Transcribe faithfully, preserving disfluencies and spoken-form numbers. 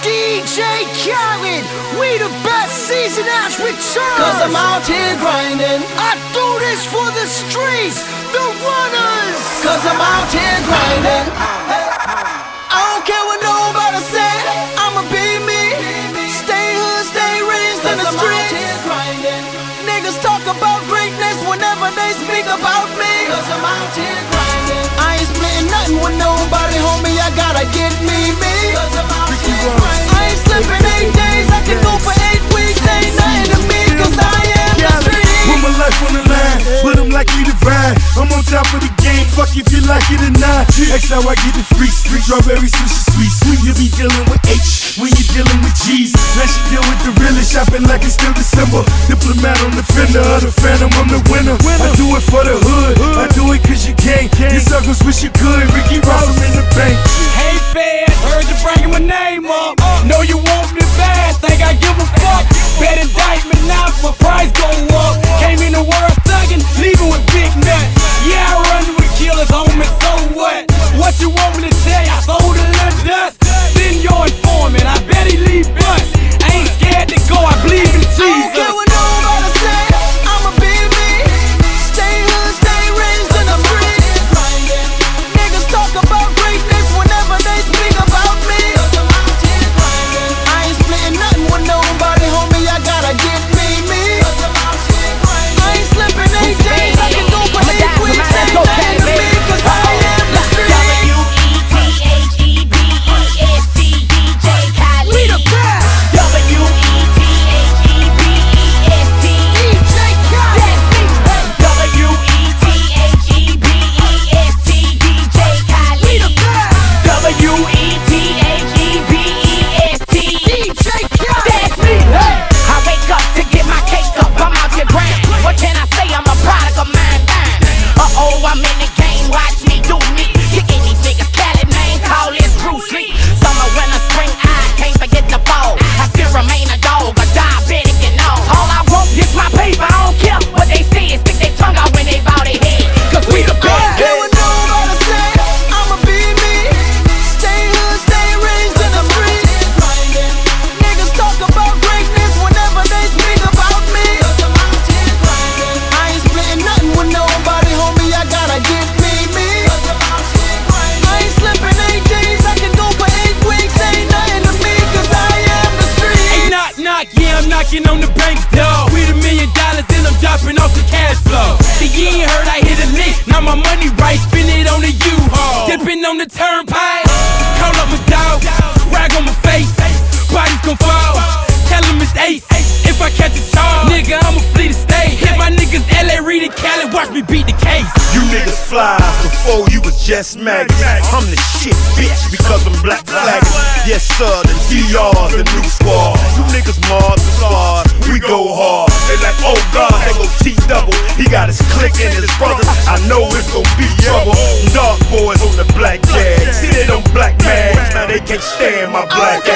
D J Khaled, we the best season has returned. Cause I'm out here grinding. I do this for the streets, the runners. Cause I'm out here grinding. I don't care what nobody say, I'ma be me. Stay hood, stay raised in the streets. Niggas talk about greatness whenever they speak about me. Cause I'm out here grinding. I ain't splitting nothing with nobody, homie, I gotta get me, me. Cause I'm out here grinding. I ain't slipping eight days, I can go for eight weeks. Ain't nothing to me, cause I am the street. Put my life on the line, but I'm likely to ride. I'm on top of the game, fuck if you like it or not. That's how I get the free street, strawberry sushi sweet. Sweet, you be dealing with H when you're dealing with G's. Now she deal with the realest, shopping like it's still December. Diplomat on the fender of the phantom, I'm the winner. I do it for the hood, I do it cause you can. You suckers wish you could, Ricky Ross, I'm in the bank. Hey fans, heard you bringing my name up. Know you want me bad, think I give a fuck. Bet indictment now, my price go up. Came in the world thuggin', leaving with big nuts. Yeah, I run with killers, homie, so what? What you want me to tell you? I sold a little dust. Send your informant, I bet he leave bust. I ain't scared to go, I believe in Jesus. I don't care what nobody say, I'ma be me. Stay hood, stay raised in the streets. Niggas talk about greatness whenever they speak about me. I ain't splitting nothing with nobody, homie, I gotta get me, me. I ain't slipping eight days, I can go for eight weeks. Ain't nothing to me, cause I am the street. W E T H E B E S T D J Khaled. We the best. W E T H E B E S T D J Khaled. W E T H E B E S T D J Khaled. We the best. W E T H E B E S T D J Khaled. That's me. I wake up to get my cake up, I'm out here grind. What can I say? I'm a product of mine. Uh oh, I'm in the game, watch me do me. Kicking these niggas, Khaled, man, call this Bruce Lee. Summer, winter, spring, I can't forget the fall. I still remain a dog, a diabetic and all. All I want is my paper, I don't care what they say. Stick their tongue out when they bow their head. Cause we the I don't best. care what nobody say, I'ma be me. Stay hood, stay raised in the streets. Niggas talk about greatness whenever they speak about me. I ain't splitting nothing with nobody, homie, I gotta get me, me. I ain't slipping eight days, I can go for eight weeks. Ain't nothing to me, cause I am the street. Hey, knock, knock, yeah, I'm knocking on the bank's door. With a million dollars and I'm dropping off the cash flow. See, you ain't heard I hit a lick, now my money right, spin it on the U-Haul. Dipping on the turnpike, call up my dog, rag on my face, bodies gon' fall, tell him it's ace. If I catch a charge, nigga, I'ma flee the state. Hit my niggas L A, Reed, and Cali, watch me beat the case. You niggas fly before you was just maggots. I'm the shit, bitch, because I'm black flagging. Yes, sir, the D R, the new squad. You niggas Mars the squad, we go hard. They like, oh God, they go T-double. He got his clique and his brothers. I know it's gon' be trouble. Dark boys on the black jag. See, they don't black mags, now they can't stand my black I don't care